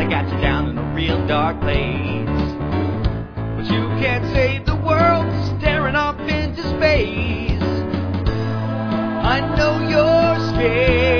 I got you down in a real dark place. But you can't save the world staring off into space. I know you're scared.